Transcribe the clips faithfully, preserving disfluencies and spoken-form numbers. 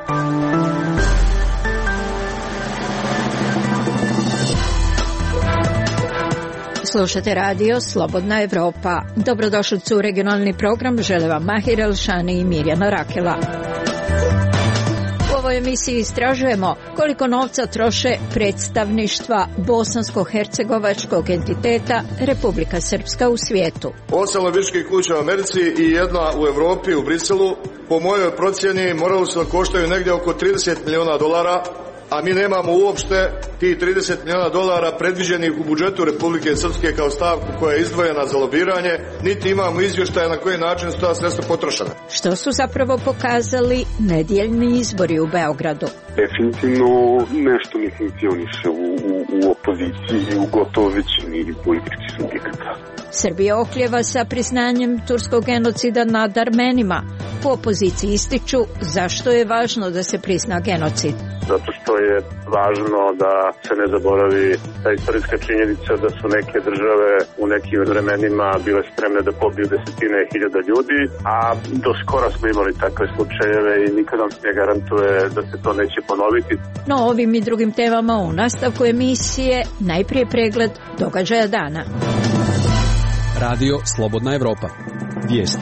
Slušate radio Slobodna Evropa. Dobrodošlicu u regionalni program, žele vam Mahir Elšani i Mirjana Rakela. U ovoj emisiji istražujemo koliko novca troše predstavništva bosansko-hercegovačkog entiteta Republika Srpska u svijetu. Osam lobističkih kuća u Americi i jedna u Europi, u Briselu, po mojoj procjeni morali su da koštaju negdje oko trideset miliona dolara, a mi nemamo uopšte ti trideset miliona dolara predviđenih u budžetu Republike Srpske kao stavku koja je izdvojena za lobiranje, niti imamo izvještaje na koji način su ta sredstva potrošena. Što su zapravo pokazali nedjeljni izbori u Beogradu? Definitivno nešto ne funkcioniše u, u, u opoziciji i u gotovo većini političkih subjekata. Srbija oklijeva sa priznanjem turskog genocida nad Armenima. U opoziciji ističu zašto je važno da se prizna genocid. Zato što je važno da se ne zaboravi ta istorijska činjenica da su neke države u nekim vremenima bile spremne da pobiju desetine hiljada ljudi, a do skora smo imali takve slučajeve i nikad nam se ne garantuje da se to neće ponoviti. No, ovim i drugim temama u nastavku emisije najprije pregled događaja dana. Radio Slobodna Evropa. Vijesti.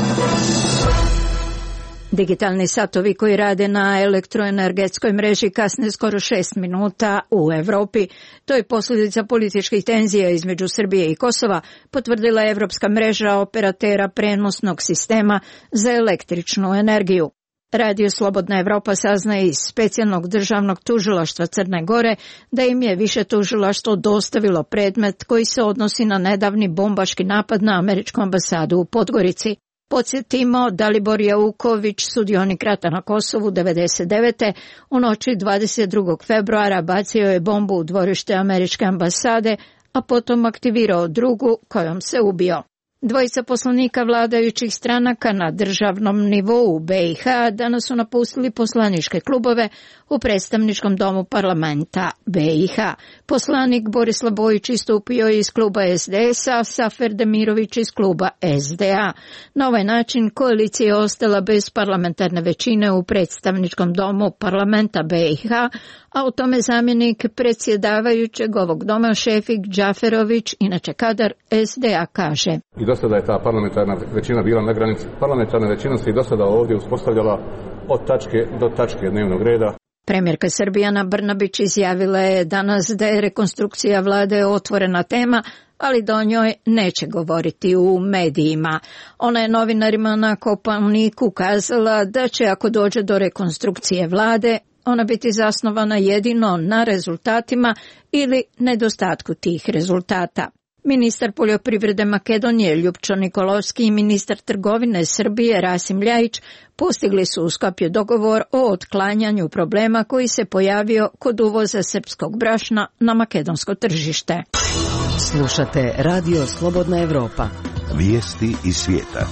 Digitalni satovi koji rade na elektroenergetskoj mreži kasne skoro šest minuta u Evropi. To je posljedica političkih tenzija između Srbije i Kosova, potvrdila je Evropska mreža operatera prenosnog sistema za električnu energiju. Radio Slobodna Evropa saznaje iz specijalnog državnog tužilaštva Crne Gore da im je više tužilaštvo dostavilo predmet koji se odnosi na nedavni bombaški napad na američku ambasadu u Podgorici. Podsjetimo, Dalibor Jauković, sudionik rata na Kosovu devedeset devete. u noći dvadeset drugog februara bacio je bombu u dvorište američke ambasade, a potom aktivirao drugu kojom se ubio. Dvojica poslanika vladajućih stranaka na državnom nivou B i H danas su napustili poslaničke klubove u predstavničkom domu parlamenta B i H. Poslanik Borislav Bojić istupio je iz kluba S D S a, Safer Demirović iz kluba S D A. Na ovaj način koalicija je ostala bez parlamentarne većine u predstavničkom domu parlamenta B i H, a u tome zamjenik predsjedavajućeg ovog doma Šefik Džaferović, inače kadar S D A, kaže. I do sada je ta parlamentarna većina bila na granici. Parlamentarna većina se i do sada ovdje uspostavljala od tačke do tačke dnevnog reda. Premijerka Srbije Ana Brnabić izjavila je danas da je rekonstrukcija vlade otvorena tema, ali da o njoj neće govoriti u medijima. Ona je novinarima na Kopaoniku kazala da će, ako dođe do rekonstrukcije vlade, ona biti zasnovana jedino na rezultatima ili nedostatku tih rezultata. Ministar poljoprivrede Makedonije Ljupčo Nikolovski i ministar trgovine Srbije Rasim Ljajić postigli su u Skopju dogovor o otklanjanju problema koji se pojavio kod uvoza srpskog brašna na makedonsko tržište. Slušate Radio Slobodna Evropa. Vijesti iz svijeta.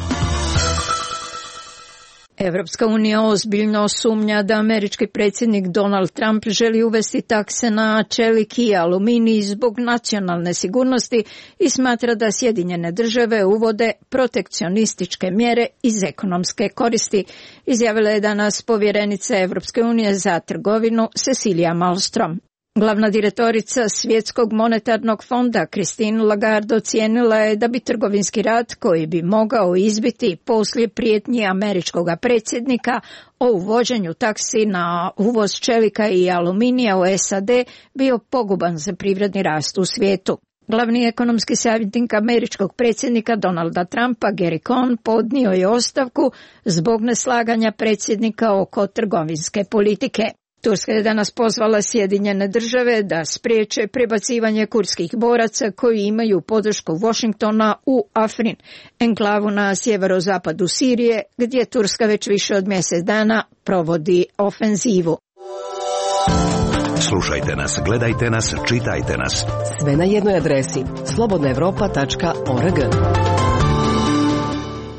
Evropska unija ozbiljno sumnja da američki predsjednik Donald Trump želi uvesti takse na čelik i aluminij zbog nacionalne sigurnosti i smatra da Sjedinjene države uvode protekcionističke mjere iz ekonomske koristi, izjavila je danas povjerenica Evropske unije za trgovinu Cecilia Malmström. Glavna direktorica Svjetskog monetarnog fonda Christine Lagarde ocijenila je da bi trgovinski rat koji bi mogao izbiti poslije prijetnji američkog predsjednika o uvođenju taksi na uvoz čelika i aluminija u S A D bio poguban za privredni rast u svijetu. Glavni ekonomski savjetnik američkog predsjednika Donalda Trumpa Gary Cohn podnio je ostavku zbog neslaganja predsjednika oko trgovinske politike. Turska je danas pozvala Sjedinjene države da spriječe prebacivanje kurdskih boraca koji imaju podršku Washingtona u Afrin, enklavu na sjeverozapadu Sirije, gdje Turska već više od mjesec dana provodi ofenzivu. Slušajte nas, gledajte nas, čitajte nas. Sve na jednoj adresi slobodna evropa tačka org.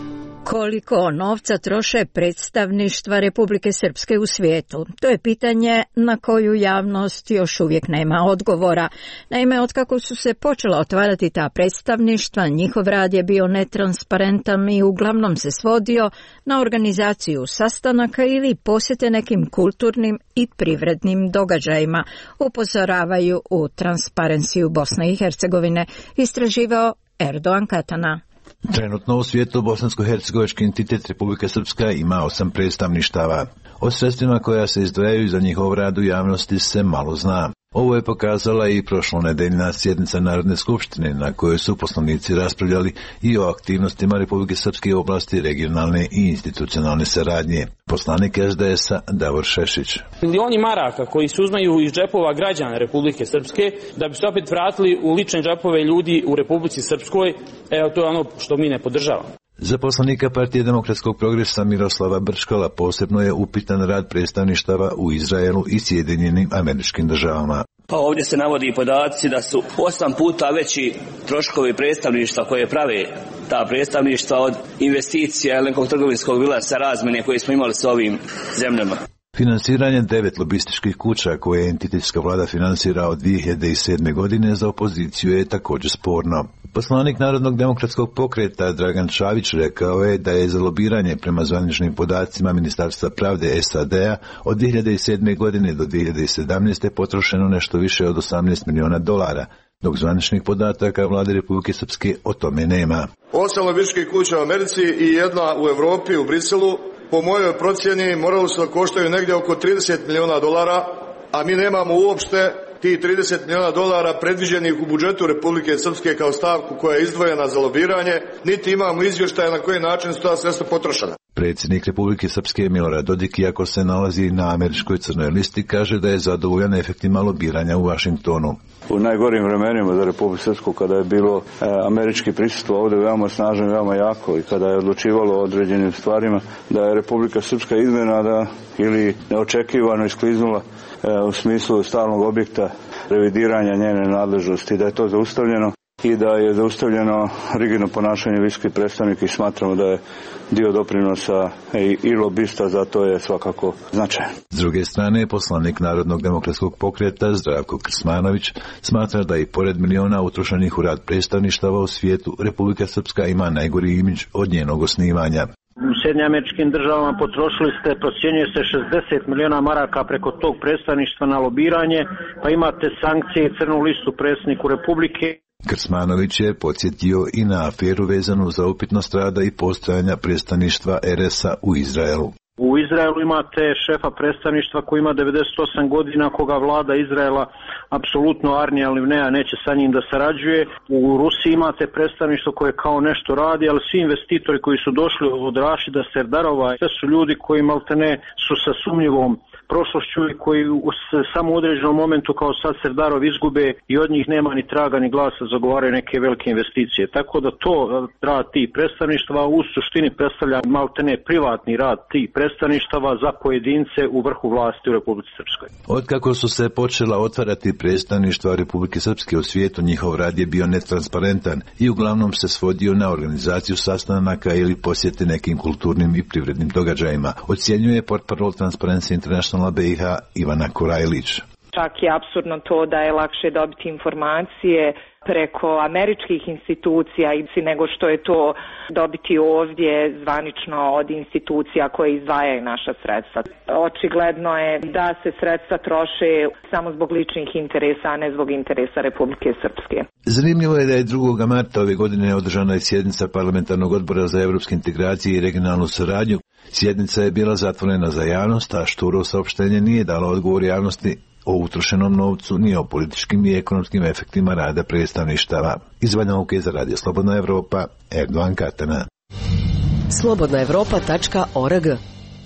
Koliko novca troše predstavništva Republike Srpske u svijetu? To je pitanje na koju javnost još uvijek nema odgovora. Naime, otkako su se počela otvarati ta predstavništva, njihov rad je bio netransparentan i uglavnom se svodio na organizaciju sastanaka ili posjete nekim kulturnim i privrednim događajima, upozoravaju u Transparenciju Bosne i Hercegovine, istraživao Erdogan Katana. Trenutno u svijetu bosansko-hercegovački entitet Republika Srpska ima osam predstavništava. O sredstvima koja se izdvajaju za njihov rad u javnosti se malo zna. Ovo je pokazala i prošlonedeljna sjednica Narodne skupštine na kojoj su poslanici raspravljali i o aktivnostima Republike Srpske u oblasti regionalne i institucionalne saradnje. Poslanik es de es-a Davor Šešić. Milioni maraka koji se uzmaju iz džepova građana Republike Srpske da bi se opet vratili u lične džepove ljudi u Republici Srpskoj, evo to je ono što mi ne podržavamo. Za poslanika Partije demokratskog progresa Miroslava Brčkala posebno je upitan rad predstavništava u Izraelu i Sjedinjenim Američkim Državama. Pa ovdje se navodi podaci da su osam puta veći troškovi predstavništva koje prave ta predstavništva od investicija ili nekog trgovinskog bilansa razmjene koje smo imali s ovim zemljama. Finansiranje devet lobističkih kuća koje entitetska vlada finansira od dvije hiljade sedme. godine za opoziciju je također sporno. Poslanik Narodnog demokratskog pokreta Dragan Čavić rekao je da je za lobiranje prema zvaničnim podacima Ministarstva pravde es a de-a od dvije hiljade sedme. godine do dvije hiljade sedamnaeste. potrošeno nešto više od osamnaest miliona dolara, dok zvaničnih podataka vlade Republike Srpske o tome nema. Osam lobističkih kuća u Americi i jedna u Europi, u Briselu, po mojoj procjeni morali su da koštaju negdje oko trideset miliona dolara, a mi nemamo uopšte ti trideset miliona dolara predviđenih u budžetu Republike Srpske kao stavku koja je izdvojena za lobiranje, niti imamo izvještaje na koji način su ta sredstva potrošena. Predsjednik Republike Srpske Milorad Dodik, iako se nalazi na američkoj crnoj listi, kaže da je zadovoljan efektima lobiranja u Vašingtonu. U najgorim vremenima za Republiku Srpsku, kada je bilo e, američki prisustvo ovdje veoma snažno i veoma jako i kada je odlučivalo o određenim stvarima, da je Republika Srpska iznenada ili neočekivano iskliznula e, u smislu stalnog objekta revidiranja njene nadležnosti, da je to zaustavljeno i da je zaustavljeno rigidno ponašanje visokih predstavnika i smatramo da je dio doprinosa i, i lobista, za to je svakako značajan. S druge strane, poslanik Narodnog demokratskog pokreta Zdravko Krsmanović smatra da i pored miliona utrošenih u rad predstavništava u svijetu, Republika Srpska ima najgori imidž od njenog osnivanja. U Sjedinjenim Američkim Državama potrošili ste, procjenjuje se šezdeset miliona maraka preko tog predstavništva na lobiranje, pa imate sankcije i crnu listu predsjedniku Republike. Krsmanović je podsjetio i na aferu vezanu za upitnost rada i postojanja predstavništva er es a u Izraelu. U Izraelu imate šefa predstavništva koji ima devedeset osam godina, koga vlada Izraela apsolutno Arni Alivnea neće sa njim da sarađuje. U Rusiji imate predstavništvo koje kao nešto radi, ali svi investitori koji su došli od Rašida Serdarova, sve su ljudi koji maltene su sa sumnjivom prošlošću i koji u samo određenom momentu kao sad Serdarov izgube i od njih nema ni traga ni glasa, zagovaraju neke velike investicije. Tako da to rad tih predstavništva u suštini predstavlja maltene privatni rad tih predstavništava za pojedince u vrhu vlasti u Republici Srpskoj. Otkako su se počela otvarati predstavništva Republike Srpske u svijetu, njihov rad je bio netransparentan i uglavnom se svodio na organizaciju sastanaka ili posjete nekim kulturnim i privrednim događajima, ocjenjuje portparol Transparency International be i ha Ivana Korajlić. Čak je apsurdno to da je lakše dobiti informacije preko američkih institucija nego što je to dobiti ovdje zvanično od institucija koje izdvajaju naša sredstva. Očigledno je da se sredstva troše samo zbog ličnih interesa, a ne zbog interesa Republike Srpske. Zanimljivo je da je drugog marta ove godine održana je sjednica Parlamentarnog odbora za evropske integracije i regionalnu saradnju. Sjednica je bila zatvorena za javnost, a Šturo saopštenje nije dalo odgovor javnosti o utrošenom novcu ni o političkim i ekonomskim efektima rada predstavništava. Iz Banja Luke za Radio Slobodna Evropa, Erdogan Katana. slobodna evropa tačka org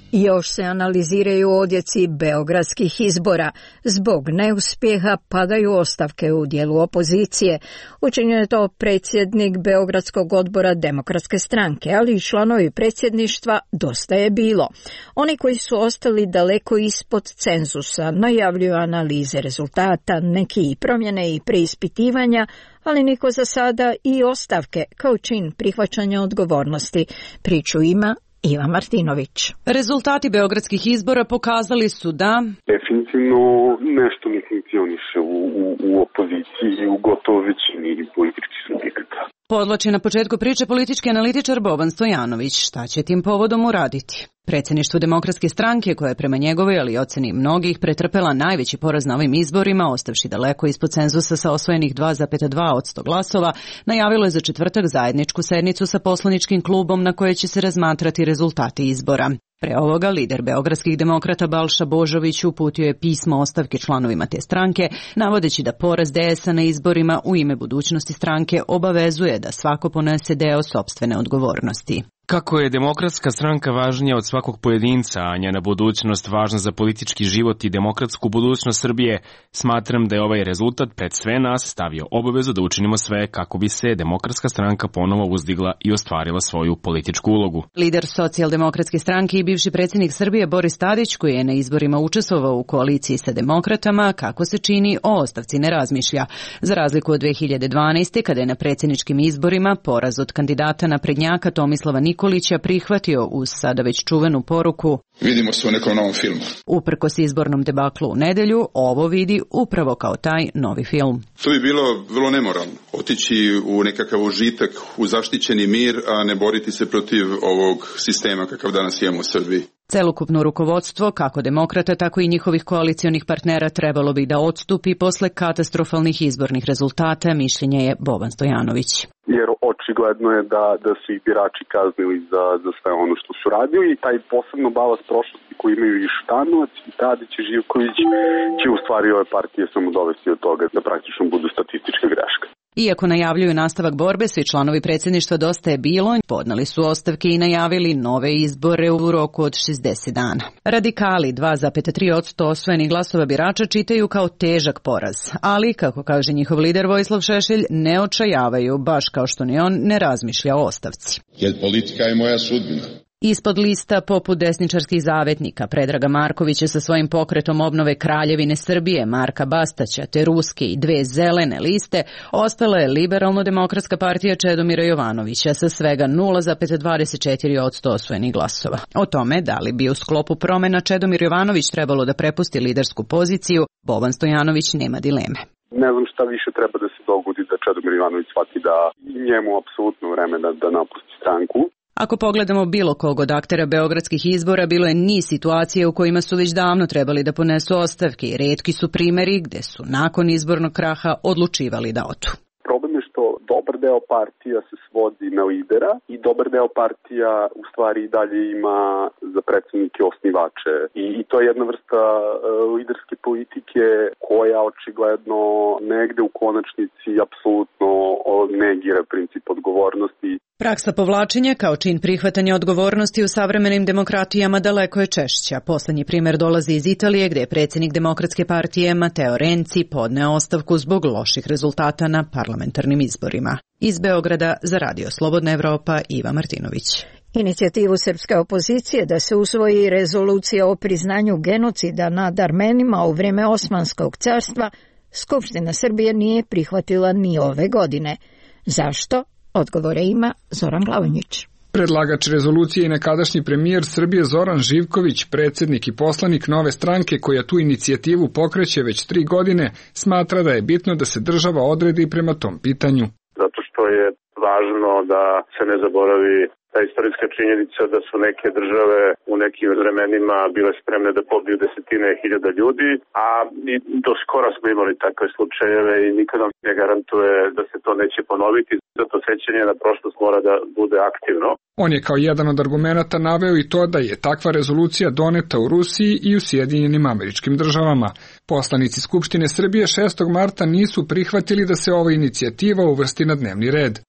Još se analiziraju odjeci beogradskih izbora. Zbog neuspjeha padaju ostavke u dijelu opozicije. Učinio je to predsjednik Beogradskog odbora Demokratske stranke, ali i članovi predsjedništva Dosta je bilo. Oni koji su ostali daleko ispod cenzusa najavljuju analize rezultata, neki i promjene i preispitivanja, ali niko za sada i ostavke kao čin prihvaćanja odgovornosti. Priču ima Iva Martinović. Rezultati beogradskih izbora pokazali su da definitivno nešto ne funkcioniše u, u, u opoziciji i u gotovo većini političkih subjekata. Podvlači na početku priče politički analitičar Boban Stojanović. Šta će tim povodom uraditi? Predsjedništvo Demokratske stranke, koja je prema njegovoj, ali i oceni mnogih, pretrpela najveći poraz na ovim izborima, ostavši daleko ispod cenzusa sa osvojenih dva zarez dva posto glasova, najavilo je za četvrtak zajedničku sednicu sa poslaničkim klubom na kojoj će se razmatrati rezultati izbora. Pre ovoga, lider beogradskih demokrata Balša Božović uputio je pismo ostavke članovima te stranke, navodeći da poraz D S A na izborima u ime budućnosti stranke obavezuje da svako ponese deo sopstvene odgovornosti. Kako je Demokratska stranka važnija od svakog pojedinca, a njena budućnost važna za politički život i demokratsku budućnost Srbije, smatram da je ovaj rezultat pred sve nas stavio obavezu da učinimo sve kako bi se Demokratska stranka ponovo uzdigla i ostvarila svoju političku ulogu. Lider Socijaldemokratske stranke i bivši predsjednik Srbije Boris Tadić, koji je na izborima učestvovao u koaliciji sa demokratama, kako se čini, o ostavci ne razmišlja. Za razliku od dve hiljade dvanaeste. kada je na predsjedničkim izborima poraz od kandidata naprednjaka Tomislava Nikolića Nikolića prihvatio uz sada već čuvenu poruku vidimo se u nekom novom filmu. Uprkos izbornom debaklu u nedelju, ovo vidi upravo kao taj novi film. To bi bilo vrlo nemoralno, otići u nekakav užitak, u zaštićeni mir, a ne boriti se protiv ovog sistema kakav danas imamo u Srbiji. Celokupno rukovodstvo, kako demokrata, tako i njihovih koalicionih partnera, trebalo bi da odstupi posle katastrofalnih izbornih rezultata, mišljenje je Boban Stojanović. Jer očigledno je da, da su i birači kaznili za, za sve ono što su radili i taj posebno balast prošlosti koji imaju i Štanovac, i Tadić, i Živković će u stvari ove partije samo dovesti od toga da praktično budu statistička greška. Iako najavljuju nastavak borbe, svi članovi predsjedništva Dosta je bilo podneli su ostavke i najavili nove izbore u roku od šezdeset dana. Radikali dva zarez tri posto osvojenih glasova birača čitaju kao težak poraz, ali, kako kaže njihov lider Vojislav Šešelj, ne očajavaju, baš kao što ni on ne razmišlja o ostavci. Jer politika je moja sudbina. Ispod lista poput desničarskih zavetnika Predraga Markovića sa svojim pokretom obnove Kraljevine Srbije, Marka Bastaća, te ruske i dve zelene liste, ostala je Liberalno-demokratska partija Čedomira Jovanovića sa svega nula zarez dvadeset četiri posto osvojenih glasova. O tome da li bi u sklopu promjena Čedomir Jovanović trebalo da prepusti lidersku poziciju, Boban Stojanović nema dileme. Ne znam šta više treba da se dogodi da Čedomir Jovanović shvati da njemu apsolutno vreme da, da napusti stranku. Ako pogledamo bilo kog od aktera beogradskih izbora, bilo je niz situacije u kojima su već davno trebali da ponesu ostavke i retki su primjeri gde su nakon izbornog kraha odlučivali da odu. Problem je što dobar deo partija se svodi na lidera i dobar deo partija u stvari i dalje ima za predsjednike osnivače. I, i to je jedna vrsta uh, liderske politike koja očigledno negde u konačnici apsolutno negira princip odgovornosti. Praksa povlačenja kao čin prihvatanja odgovornosti u savremenim demokratijama daleko je češća. Poslednji primjer dolazi iz Italije, gdje je predsjednik Demokratske partije Matteo Renzi podneo ostavku zbog loših rezultata na parlamentarnim izborima. Iz Beograda za Radio Slobodna Evropa, Iva Martinović. Inicijativu srpske opozicije da se usvoji rezolucija o priznanju genocida nad Armenima u vrijeme Osmanskog carstva, Skupština Srbije nije prihvatila ni ove godine. Zašto? Odgovore ima Zoran Glavonjić. Predlagač rezolucije i nekadašnji premijer Srbije Zoran Živković, predsjednik i poslanik Nove stranke koja tu inicijativu pokreće već tri godine, smatra da je bitno da se država odredi prema tom pitanju. Zato što je važno da se ne zaboravi ta istorijska činjenica da su neke države u nekim vremenima bile spremne da pobiju desetine hiljada ljudi, a i do skora smo imali takve slučajeve i nikad nam ne garantuje da se to neće ponoviti. Zato sećanje na prošlost mora da bude aktivno. On je kao jedan od argumenata naveo i to da je takva rezolucija doneta u Rusiji i u Sjedinjenim Američkim Državama. Poslanici Skupštine Srbije šestog marta nisu prihvatili da se ova inicijativa uvrsti na dnevni red.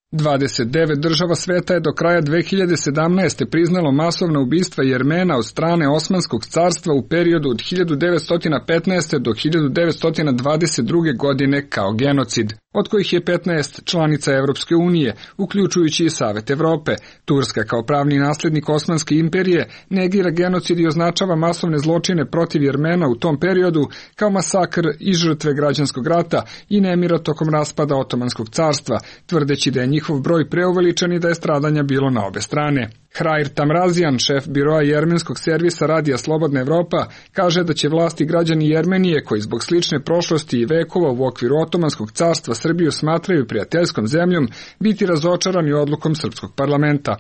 dvadeset devet država sveta je do kraja dve hiljade sedamnaeste. priznalo masovna ubistva Jermena od strane Osmanskog carstva u periodu od hiljadu devetsto petnaeste. do hiljadu devetsto dvadeset druge. godine kao genocid, od kojih je petnaest članica Evropske unije, uključujući i Savet Evrope. Turska kao pravni naslednik Osmanske imperije negira genocid i označava masovne zločine protiv Jermena u tom periodu kao masakr i žrtve građanskog rata i nemira tokom raspada Otomanskog carstva, tvrdeći da je njihov broj preuveličan i da je stradanja bilo na obe strane. Hrair Tamrazian, šef biroa jermenskog servisa Radija Slobodna Evropa, kaže da će vlasti građani Jermenije, koji zbog slične prošlosti i vekova u okviru Otomanskog carstva Srbiju smatraju prijateljskom zemljom, biti razočarani odlukom srpskog parlamenta.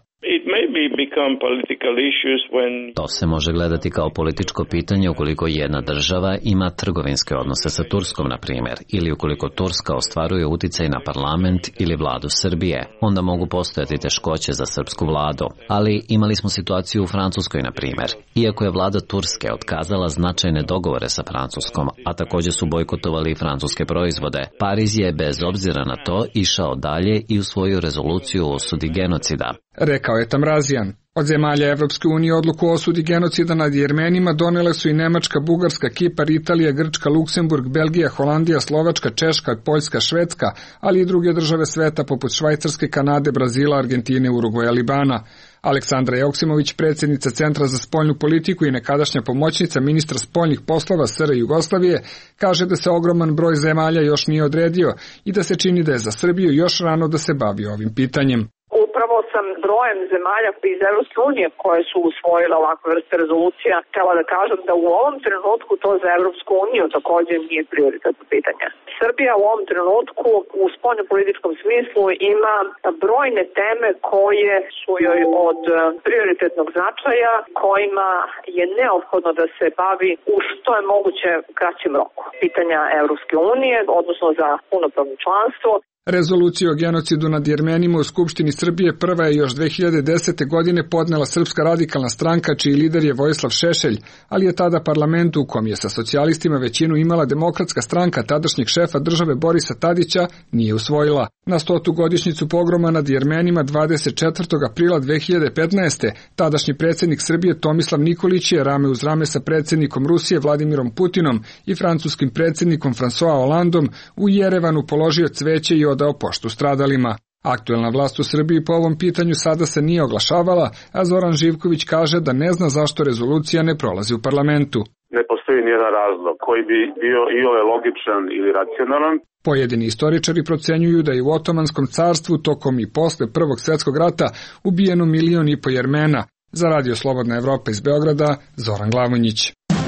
To se može gledati kao političko pitanje ukoliko jedna država ima trgovinske odnose sa Turskom, na primjer, ili ukoliko Turska ostvaruje uticaj na parlament ili vladu Srbije, onda mogu postojati teškoće za srpsku vladu. Ali imali smo situaciju u Francuskoj, na primjer. Iako je vlada Turske otkazala značajne dogovore sa Francuskom, a također su bojkotovali i francuske proizvode, Pariz je bez obzira na to išao dalje i usvojio rezoluciju o osudi genocida. Rekao je Tamrazian. Od zemalja Evropske unije odluku o osudi genocida nad Jermenima donele su i Nemačka, Bugarska, Kipar, Italija, Grčka, Luksemburg, Belgija, Holandija, Slovačka, Češka, Poljska, Švedska, ali i druge države sveta poput Švajcarske, Kanade, Brazila, Argentine, Urugvaja, Libana. Aleksandra Joksimović, predsjednica Centra za spoljnu politiku i nekadašnja pomoćnica ministra spoljnih poslova S R Jugoslavije, kaže da se ogroman broj zemalja još nije odredio i da se čini da je za Srbiju još rano da se bavi ovim pitanjem. Upravo sam brojem zemalja iz Evropske unije koje su usvojile ovakve vrste rezolucija htjela da kažem da u ovom trenutku to za Evropsku uniju također nije prioritetno pitanje. Srbija u ovom trenutku u spoljnopolitičkom smislu ima brojne teme koje su joj od prioritetnog značaja, kojima je neophodno da se bavi u što je moguće kraćem roku. Pitanja Evropske unije, odnosno za punopravno članstvo. Rezoluciju o genocidu nad Jermenima u Skupštini Srbije prva je još dve hiljade desete. godine podnela Srpska radikalna stranka, čiji lider je Vojislav Šešelj, ali je tada parlament u kom je sa socijalistima većinu imala Demokratska stranka tadašnjeg šefa države Borisa Tadića nije usvojila. Na stotu godišnjicu pogroma nad Jermenima dvadeset četvrtog aprila dve hiljade petnaeste. tadašnji predsjednik Srbije Tomislav Nikolić je rame uz rame sa predsjednikom Rusije Vladimirom Putinom i francuskim predsjednikom François Hollandom u Jerevanu položio cveće i odao poštu stradalima. Aktuelna vlast u Srbiji po ovom pitanju sada se nije oglašavala, a Zoran Živković kaže da ne zna zašto rezolucija ne prolazi u parlamentu. Ne postoji nijedan razlog koji bi bio iole logičan ili racionalan. Pojedini istoričari procenjuju da je u Otomanskom carstvu tokom i posle Prvog svjetskog rata ubijeno milion i po Jermena. Za Radio Slobodna Evropa iz Beograda, Zoran Glavonjić.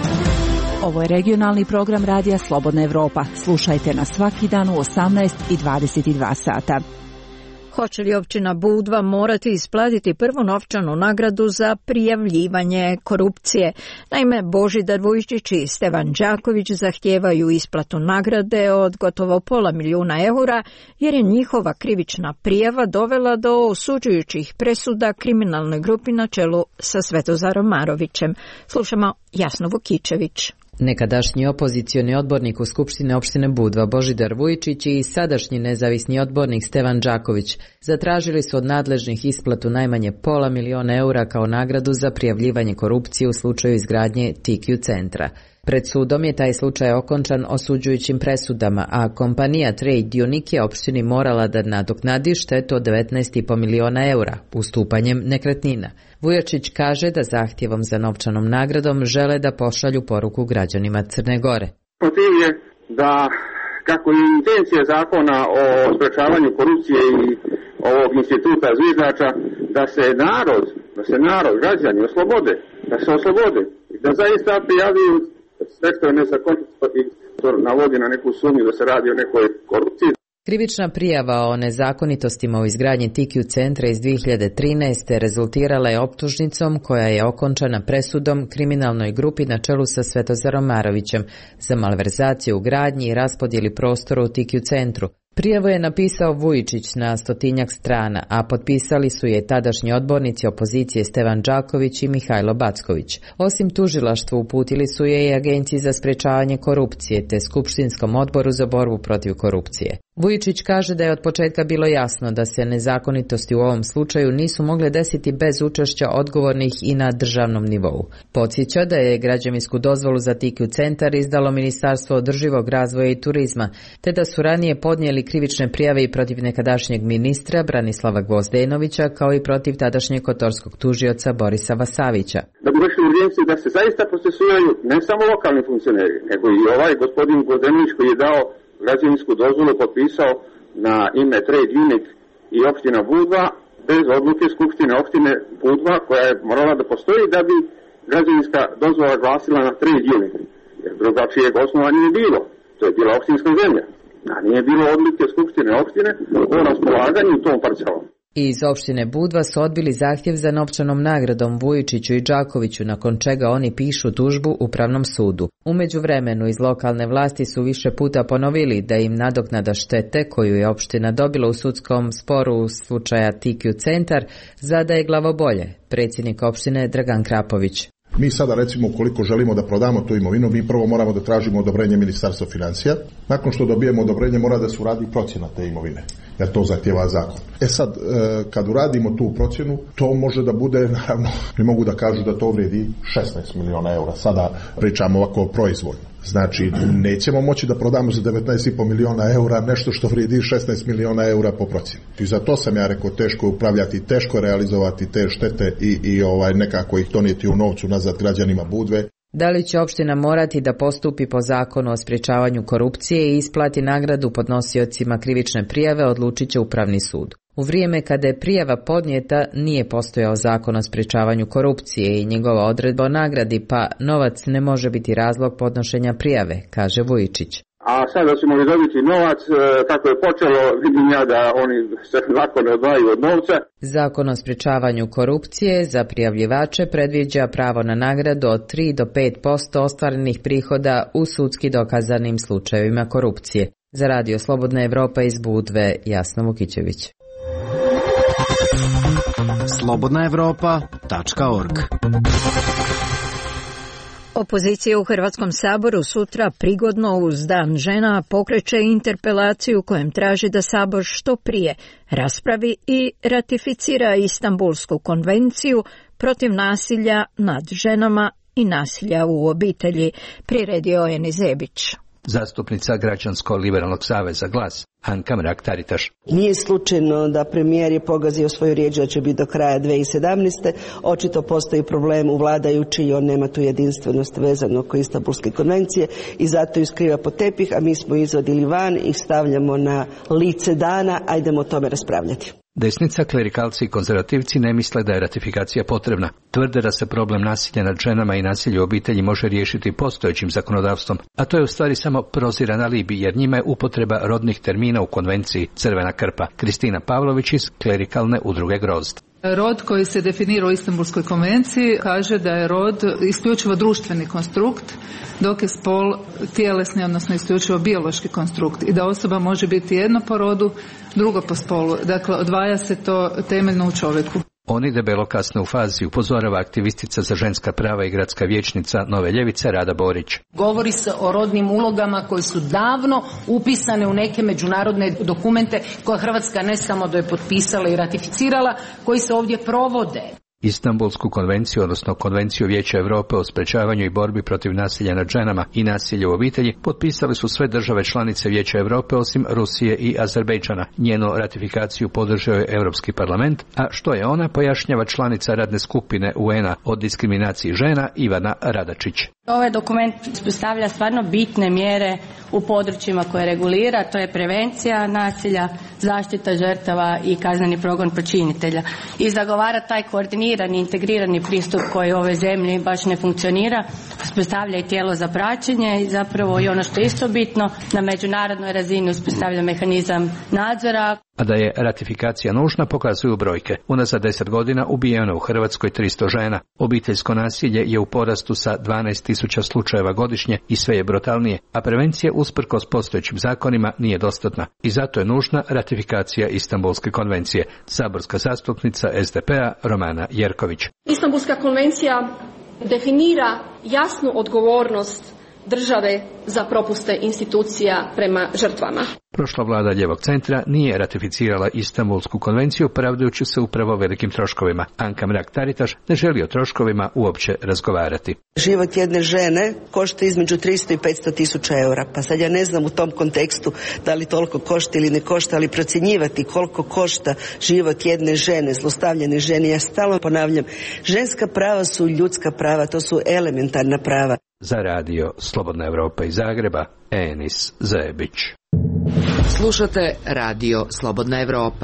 Ovo je regionalni program Radija Slobodna Evropa. Slušajte nas svaki dan u osamnaest i dvadeset dva sata. Hoće li općina Budva morati isplatiti prvu novčanu nagradu za prijavljivanje korupcije? Naime, Božidar Vujčić i Stevan Đaković zahtijevaju isplatu nagrade od gotovo pola milijuna eura, jer je njihova krivična prijava dovela do osuđujućih presuda kriminalnoj grupi na čelu sa Svetozarom Marovićem. Slušamo Jasnu Vukičević. Nekadašnji opozicioni odbornik u Skupštine opštine Budva Božidar Vujčić i sadašnji nezavisni odbornik Stevan Đaković zatražili su od nadležnih isplatu najmanje pola miliona eura kao nagradu za prijavljivanje korupcije u slučaju izgradnje T Q centra. Pred sudom je taj slučaj okončan osuđujućim presudama, a kompanija Trade Unique je opštini morala da nadoknadi štetu od devetnaest i po miliona eura ustupanjem nekretnina. Vujačić kaže da zahtjevom za novčanom nagradom žele da pošalju poruku građanima Crne Gore. Motiv je da, kako je intencija zakona o sprečavanju korupcije i ovog instituta zviždača, da se narod, da se narod, građani oslobode, da se oslobode i da zaista prijavljuju sve što je nezakonito i to navodi na neku sumnju da se radi o nekoj korupciji. Krivična prijava o nezakonitostima u izgradnji T Q centra iz dve hiljade trinaeste. rezultirala je optužnicom koja je okončana presudom kriminalnoj grupi na čelu sa Svetozarom Marovićem za malverzaciju u gradnji i raspodjeli prostora u T Q centru. Prijavu je napisao Vujičić na stotinjak strana, a potpisali su je tadašnji odbornici opozicije Stevan Đaković i Mihajlo Backović. Osim tužilaštvu uputili su je i Agenciji za sprečavanje korupcije te Skupštinskom odboru za borbu protiv korupcije. Vujičić kaže da je od početka bilo jasno da se nezakonitosti u ovom slučaju nisu mogle desiti bez učešća odgovornih i na državnom nivou. Podsjeća da je građevinsku dozvolu za T Q centar izdalo Ministarstvo održivog razvoja i turizma, te da su ranije podnijeli krivične prijave i protiv nekadašnjeg ministra Branislava Gvozdenovića, kao i protiv tadašnjeg kotorskog tužioca Borisa Vasavića. Da bi došli u urgencije da se zaista procesuiraju ne samo lokalni funkcioneri, nego i ovaj gospodin Gvozdenović koji je dao građevinsku dozvolu, potpisao na ime Trade Unit i opština Budva bez odluke Skupštine opštine Budva, koja je morala da postoji da bi građevinska dozvola glasila na Trade Unit. Jer drugačijeg osnova nije bilo. To je bila opštinska zemlja. A nije bilo odluke Skupštine opštine o raspolaganju tom parcelom. Iz opštine Budva su odbili zahtjev za novčanom nagradom Vujičiću i Đakoviću, nakon čega oni pišu tužbu Upravnom sudu. U međuvremenu iz lokalne vlasti su više puta ponovili da im nadoknada štete koju je opština dobila u sudskom sporu u slučaja T Q centar zadaje glavobolje. Predsjednik opštine Dragan Krapović. Mi sada recimo ukoliko želimo da prodamo tu imovinu, mi prvo moramo da tražimo odobrenje Ministarstva financija. Nakon što dobijemo odobrenje mora da se uradi procjena te imovine, jer to zahtjeva zakon. E sad, kad uradimo tu procjenu, to može da bude, naravno, ne mogu da kažu da to vredi šesnaest miliona eura. Sada pričamo ovako proizvoljno. Znači, nećemo moći da prodamo za devetnaest i po miliona eura nešto što vrijedi šesnaest miliona eura po procjeni. I za to sam ja rekao, teško je upravljati, teško je realizovati te štete i, i ovaj, nekako ih donijeti u novcu nazad građanima Budve. Da li će opština morati da postupi po zakonu o sprječavanju korupcije i isplati nagradu podnosiocima krivične prijave, odlučit će Upravni sud. U vrijeme kada je prijava podnijeta nije postojao zakon o sprječavanju korupcije i njegova odredba o nagradi, pa novac ne može biti razlog podnošenja prijave, kaže Vujičić. A sada ćemo li dobiti novac, kako je počelo, vidim ja da oni se lako ne odvajaju od novca. Zakon o sprječavanju korupcije za prijavljivače predviđa pravo na nagradu od tri do pet posto ostvarenih prihoda u sudski dokazanim slučajevima korupcije. Za Radio Slobodna Evropa iz Budve, Jasna Vukićević. slobodna evropa tačka org. Opozicija u Hrvatskom saboru sutra prigodno uz Dan žena pokreće interpelaciju kojem traži da Sabor što prije raspravi i ratificira Istanbulsku konvenciju protiv nasilja nad ženama i nasilja u obitelji, priredio Eni Zebić. Zastupnica Građansko-liberalnog saveza Glas, Anka Mrak-Taritaš. Nije slučajno da premijer je pogazio svoju riječ da će biti do kraja dvije tisuće sedamnaeste. Očito postoji problem u vladajući i on nema tu jedinstvenost vezano oko Istanbulske konvencije i zato ju skriva pod tepih, a mi smo izvadili van i stavljamo na lice dana, ajdemo o tome raspravljati. Desnica, klerikalci i konzervativci ne misle da je ratifikacija potrebna. Tvrde da se problem nasilja nad ženama i nasilja u obitelji može riješiti postojećim zakonodavstvom, a to je u stvari samo proziran alibi, jer njima je upotreba rodnih termina u konvenciji crvena krpa. Kristina Pavlović iz klerikalne udruge Grozd. Rod koji se definira u Istanbulskoj konvenciji kaže da je rod isključivo društveni konstrukt, dok je spol tjelesni, odnosno isključivo biološki konstrukt i da osoba može biti jedno po rodu, drugo po spolu. Dakle, odvaja se to temeljno u čovjeku. Oni debelo kasne u fazi, upozorava aktivistica za ženska prava i gradska vijećnica Nove ljevice Rada Borić. Govori se o rodnim ulogama koje su davno upisane u neke međunarodne dokumente koje Hrvatska ne samo da je potpisala i ratificirala, koji se ovdje provode. Istanbulsku konvenciju, odnosno Konvenciju Vijeća Europe o sprečavanju i borbi protiv nasilja nad ženama i nasilja u obitelji, potpisali su sve države članice Vijeća Europe osim Rusije i Azerbejdžana. Njenu ratifikaciju podržao je Europski parlament, a što je ona, pojašnjava članica radne skupine U N-a o diskriminaciji žena Ivana Radačić. Ovaj dokument predstavlja stvarno bitne mjere u područjima koje regulira, to je prevencija nasilja, zaštita žrtava i kazneni progon počinitelja. I zagovara taj koordinirani, integrirani pristup koji u ovoj zemlji baš ne funkcionira, uspostavlja i tijelo za praćenje i zapravo i ono što je isto bitno, na međunarodnoj razini uspostavlja mehanizam nadzora. A da je ratifikacija nužna pokazuju brojke. Unazad deset godina ubijeno u Hrvatskoj tristo žena. Obiteljsko nasilje je u porastu sa dvanaest tisuća slučajeva godišnje i sve je brutalnije, a prevencija usprkos postojećim zakonima nije dostatna. I zato je nužna ratifikacija Istanbulske konvencije. Saborska zastupnica S D P-a Romana Jerković. Istanbulska konvencija definira jasnu odgovornost države za propuste institucija prema žrtvama. Prošla vlada ljevog centra nije ratificirala Istanbulsku konvenciju, pravdajući se upravo velikim troškovima. Anka Mrak-Taritaš ne želi o troškovima uopće razgovarati. Život jedne žene košta između tristo i petsto tisuća eura, pa sad ja ne znam u tom kontekstu da li toliko košta ili ne košta, ali procjenjivati koliko košta život jedne žene, zlostavljene žene, ja stalno ponavljam, ženska prava su ljudska prava, to su elementarna prava. Za radio Slobodna Evropa iz Zagreba, Enis Zebić. Slušate radio Slobodna Evropa.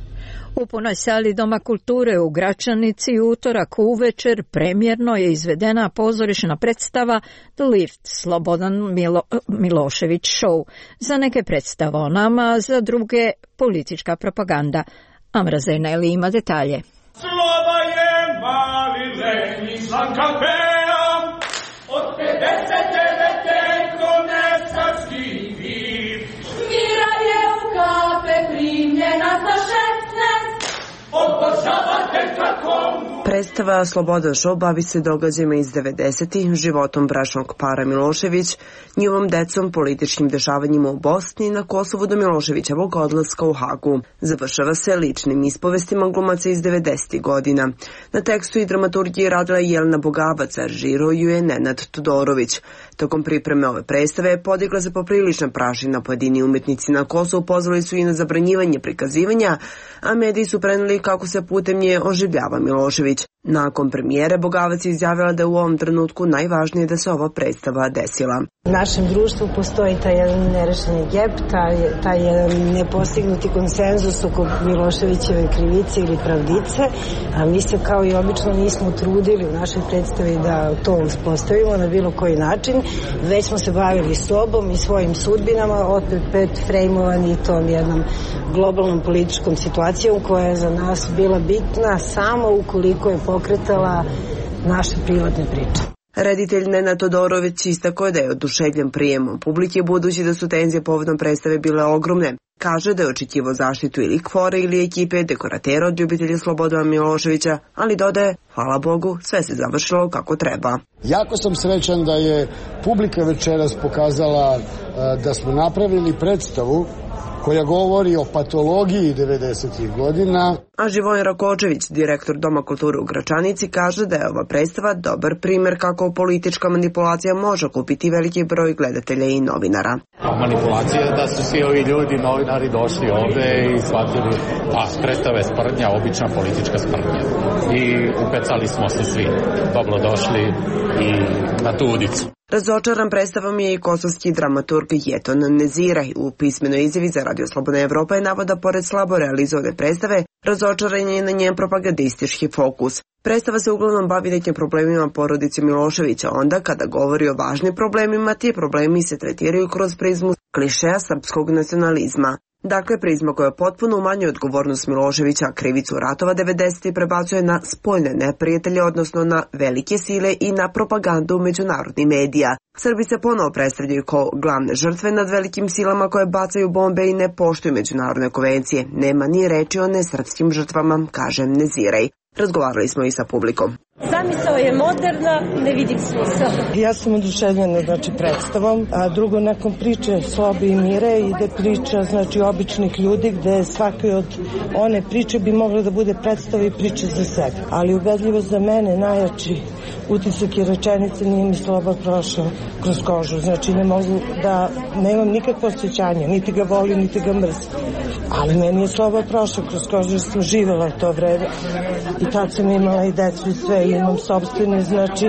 U punoj sali Doma kulture u Gračanici utorak uvečer premjerno je izvedena pozorišna predstava The Lift, Slobodan Milo, Milošević show. Za neke predstava o nama, za druge politička propaganda. Amra Zaineli ima detalje. Sloba je mali letnji slanka peam, od pedeset devete konesarski vir. Mira je u kape primljena za šestnaest, obožavate kako mu. Predstava Slobodan show bavi se događajima iz devedesetih, životom bračnog para Milošević, njihovom decom, političkim dešavanjima u Bosni i na Kosovu do Miloševićevog odlaska u Hagu. Završava se ličnim ispovestima glumaca iz devedesetih godina. Na tekstu i dramaturgiji radila je Jelena Bogavac, a režirao ju je Nenad Todorović. Tokom pripreme ove predstave podigla se poprilična prašina, pojedini umetnici na Kosovu pozvali su i na zabranjivanje prikazivanja, a mediji su preneli kako se putem nje oživljava Milošević. Nakon premijere Bogavac je izjavila da je u ovom trenutku najvažnije da se ova predstava desila. U našem društvu postoji taj jedan nerešeni gep, taj, taj jedan nepostignuti konsenzus oko Miloševićeve krivice ili pravdice, a mi se kao i obično nismo trudili u našoj predstavi da to uspostavimo na bilo koji način, već smo se bavili sobom i svojim sudbinama, opet pet frejmovani tom jednom globalnom političkom situacijom koja je za nas bila bitna samo ukoliko je pokretala naše privatne priče. Reditelj Nenad Todorović istakao je da je oduševljen prijemom publike, budući da su tenzije povodom predstave bile ogromne. Kaže da je očekivao zaštitu ili kvore ili ekipe dekoratera od ljubitelja Slobodana Miloševića, ali dodaje, hvala Bogu, sve se završilo kako treba. Jako sam srećan da je publika večeras pokazala da smo napravili predstavu koja govori o patologiji devedesetih godina. A Živojin Rakočević, direktor Doma kulture u Gračanici, kaže da je ova predstava dobar primjer kako politička manipulacija može kupiti veliki broj gledatelja i novinara. Manipulacija je da su svi ovi ljudi, novinari, došli ovde i shvatili, a predstava je sprdnja, obična politička sprdnja. I upecali smo se svi. Dobro došli i na tu udicu. Razočaran predstavom je i kosovski dramaturg Jeton Neziraj. U pismenoj izjavi za Radio Slobodna Evropa je navoda pored slabo realizovane predstave, razočaran je na njen propagandistički fokus. Predstava se uglavnom bavi nekim problemima porodice Miloševića, onda kada govori o važnim problemima, ti problemi se tretiraju kroz prizmu klišeja srpskog nacionalizma. Dakle, prizma koja potpuno umanjuje odgovornost Miloševića, krivicu ratova devedesetih prebacuje na spoljne neprijatelje, odnosno na velike sile i na propagandu međunarodnih medija. Srbi se ponovo predstavljaju kao glavne žrtve nad velikim silama koje bacaju bombe i ne poštuju međunarodne konvencije. Nema ni reči o nesrpskim žrtvama, kaže Neziraj. Razgovarali smo i sa publikom. Zamisao je moderna, ne vidim smisao. Ja sam oduševljena, znači, predstavom, a drugo nakon priče Slobe i Mire ide priča, znači, običnih ljudi gde svaki od one priče bi mogla da bude predstava i priče za sebe. Ali ubedljivo za mene najjači utisak je rečenice nije mi Sloba prošao kroz kožu. Znači, ne mogu da, nemam nikakvo osjećanje, niti ga volim, niti ga mrzim. Ali meni je Sloba prošao kroz kožu jer sam živela to vreme. I tad sam imala i decu i sve, i imam sopstveni, znači,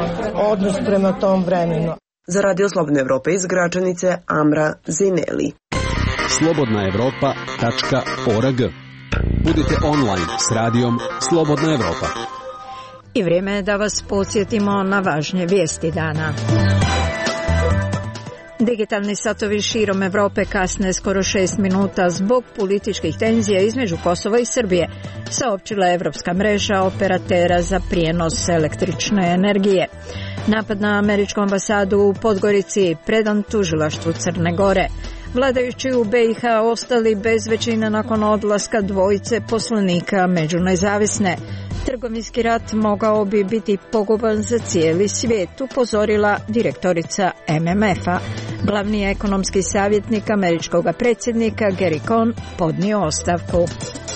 odnos prema tom vremenu. Za Radio Slobodna Evropa iz Gračanice, Amra Zineli. slobodna evropa tačka org. Budite online s radijom Slobodna Evropa. I vrijeme je da vas podsjetimo na važnje vijesti dana. Digitalni satovi širom Evrope kasne skoro šest minuta zbog političkih tenzija između Kosova i Srbije, saopćila je Evropska mreža operatera za prijenos električne energije. Napad na američku ambasadu u Podgorici predan tužilaštvu Crne Gore. Vladajući u B i H ostali bez većine nakon odlaska dvojice poslanika među nezavisne. Trgovinski rat mogao bi biti poguban za cijeli svijet, upozorila direktorica M M F-a. Glavni ekonomski savjetnik američkog predsjednika Gary Cohn podnio ostavku.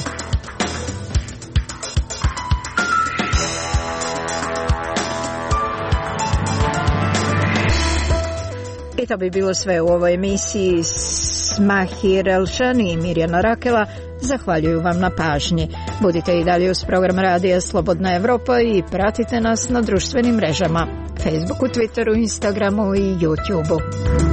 I to bi bilo sve u ovoj emisiji. Mahir Elšani i Mirjana Rakela zahvaljuju vam na pažnji. Budite i dalje uz program Radija Slobodna Evropa i pratite nas na društvenim mrežama, Facebooku, Twitteru, Instagramu i YouTubeu.